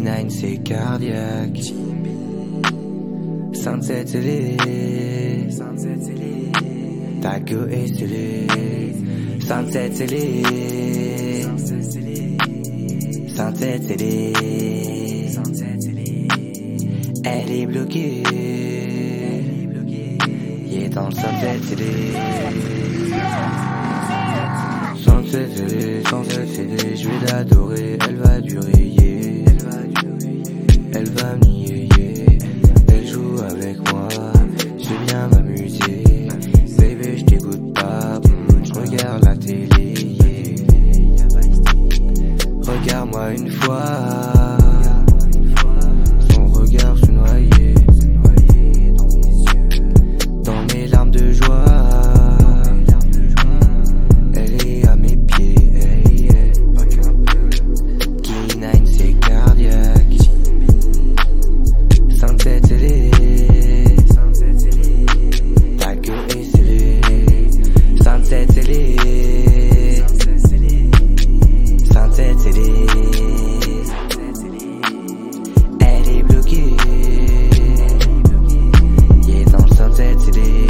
G9 c'est cardiaque. Sunset c'est lit. Taco est stylé. Sunset c'est lit. Sunset c'est lit. Elle est bloquée. Yeah, dans le sunset c'est lit. Sunset c'est lit, je vais l'adorer, elle va durer, yeah. Elle va me nier, yeah. Elle joue avec moi, je viens m'amuser. Baby, je t'écoute pas, je regarde la télé, yeah. Regarde-moi une fois, son regard se noyer dans mes larmes de joie. Elle est bloquée. Yeah, dans le sunset c'est lit.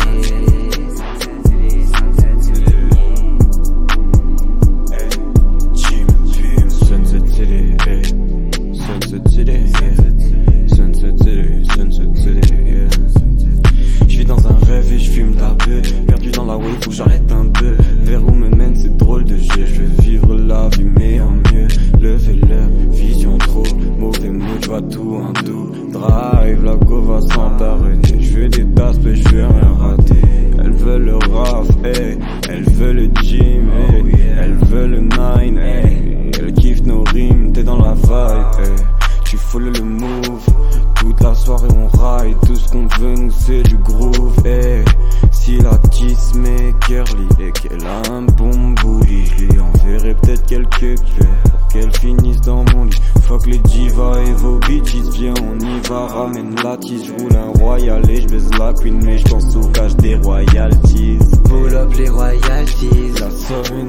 Sunset City, hey. Sunset City, yeah. Sunset City, Sunset City, yeah. J'vis dans un rêve et j'fume ta peu. Perdu dans la wave, faut que j'arrête un peu. Vers où me mène cette drôle de jeu. J'vais vivre la vie mais en mieux. Lever l'heure, vision trop. Mauvais mood, j'vois tout en doux. Drive, la go va sans t'arrêter. J'veux des tasses mais j'veux rien rater. Elle veut le raf, hey. Elle veut le gym, hey. Elle veut le 9, hey. Elle kiffe nos rimes, t'es dans la vibe, hey. Tu follow le move. Toute la soirée on ride. Tout ce qu'on veut nous c'est du groove, hey. Si la tisse m'est curly et qu'elle a un bon booty, je lui enverrai peut-être quelques cœurs pour qu'elle finisse dans mon lit. Fuck les divas et vos bitches, viens on y va, ramène la tisse. J'roule un royal et j'baise la queen mais j'pense au cash des royalties. Pull up les royalties. La somme